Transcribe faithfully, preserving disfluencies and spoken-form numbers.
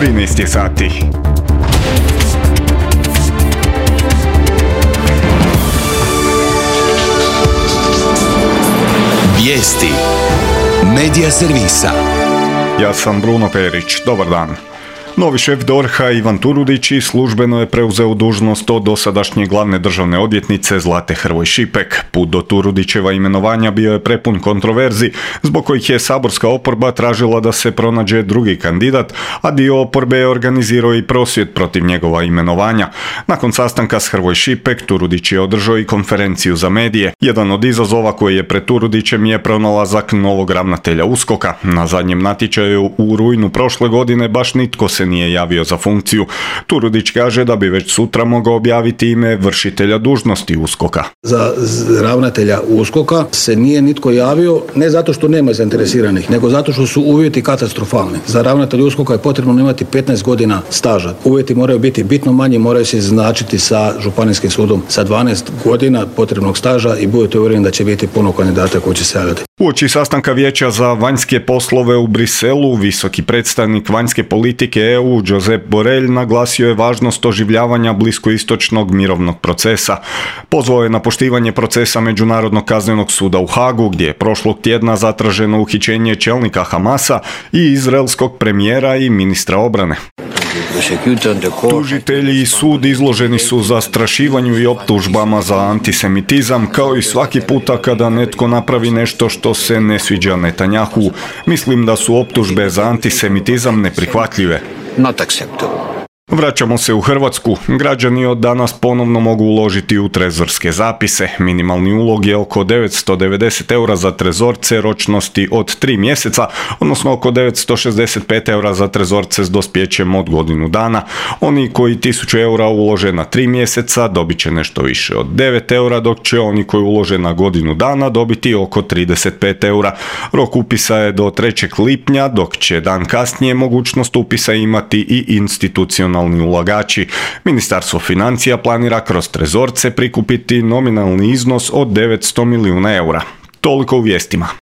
trinaest je sati. Vijesti Medija servisa. Ja sam Bruno Perić. Dobar dan. Novi šef D O R H-a Ivan Turudić službeno je preuzeo dužnost od dosadašnje glavne državne odvjetnice Zlate Hrvoj Šipek. Put do Turudićeva imenovanja bio je prepun kontroverzi, zbog kojih je saborska oporba tražila da se pronađe drugi kandidat, a dio oporbe je organizirao i prosvjed protiv njegova imenovanja. Nakon sastanka s Hrvoj Šipek, Turudić je održao i konferenciju za medije. Jedan od izazova koji je pred Turudićem je pronalazak novog ravnatelja U S K O K-a. Na zadnjem natječaju u rujnu prošle godine baš nitko se nije javio za funkciju. Turudić kaže da bi već sutra mogao objaviti ime vršitelja dužnosti U S K O K-a. Za ravnatelja U S K O K-a se nije nitko javio, ne zato što nema zainteresiranih, nego zato što su uvjeti katastrofalni. Za ravnatelja U S K O K-a je potrebno imati petnaest godina staža. Uvjeti moraju biti bitno manji, moraju se izjednačiti sa županijskim sudom sa dvanaest godina potrebnog staža i budete uvjereni da će biti puno kandidata koji će se javiti. Uoči sastanka Vijeća za vanjske poslove u Briselu, visoki predstavnik vanjske politike E U Josep Borrell naglasio je važnost oživljavanja bliskoistočnog mirovnog procesa. Pozvao je na poštivanje procesa Međunarodnog kaznenog suda u Hagu, gdje je prošlog tjedna zatraženo uhićenje čelnika Hamasa i izraelskog premijera i ministra obrane. Tužitelji i sud izloženi su zastrašivanju i optužbama za antisemitizam, kao i svaki puta kada netko napravi nešto što se ne sviđa Netanjahu. Mislim da su optužbe za antisemitizam neprihvatljive. Not acceptable. Vraćamo se u Hrvatsku. Građani od danas ponovno mogu uložiti u trezorske zapise. Minimalni ulog je oko devetsto devedeset eura za trezorce ročnosti od tri mjeseca, odnosno oko devetsto šezdeset pet eura za trezorce s dospjećem od godinu dana. Oni koji tisuću eura ulože na tri mjeseca dobit će nešto više od devet eura, dok će oni koji ulože na godinu dana dobiti oko trideset pet eura. Rok upisa je do trećeg lipnja, dok će dan kasnije mogućnost upisa imati i institucionalni ulagači. Ministarstvo financija planira kroz trezorce prikupiti nominalni iznos od devetsto milijuna eura. Toliko u vijestima.